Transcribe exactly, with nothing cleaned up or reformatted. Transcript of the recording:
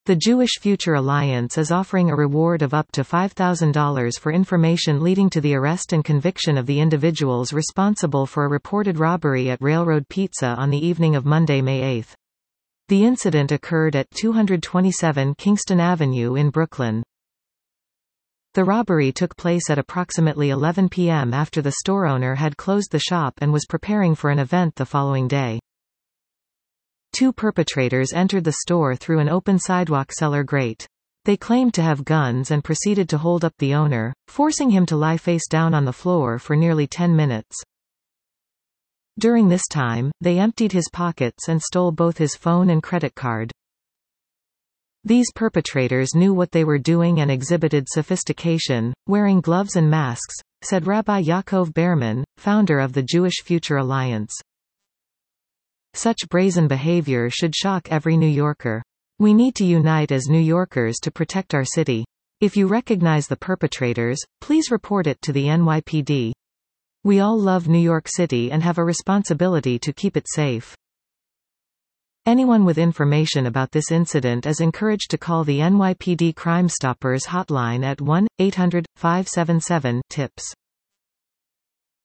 The Jewish Future Alliance is offering a reward of up to five thousand dollars for information leading to the arrest and conviction of the individuals responsible for a reported robbery at Railroad Pizza on the evening of Monday, May eighth. The incident occurred at two twenty-seven Kingston Avenue in Brooklyn. The robbery took place at approximately eleven p m after the store owner had closed the shop and was preparing for an event the following day. Two perpetrators entered the store through an open sidewalk cellar grate. They claimed to have guns and proceeded to hold up the owner, forcing him to lie face down on the floor for nearly ten minutes. During this time, they emptied his pockets and stole both his phone and credit card. These perpetrators knew what they were doing and exhibited sophistication, wearing gloves and masks, said Rabbi Yaakov Behrman, founder of the Jewish Future Alliance. Such brazen behavior should shock every New Yorker. We need to unite as New Yorkers to protect our city. If you recognize the perpetrators, please report it to the N Y P D. We all love New York City and have a responsibility to keep it safe. Anyone with information about this incident is encouraged to call the N Y P D Crime Stoppers hotline at one eight hundred five seven seven TIPS.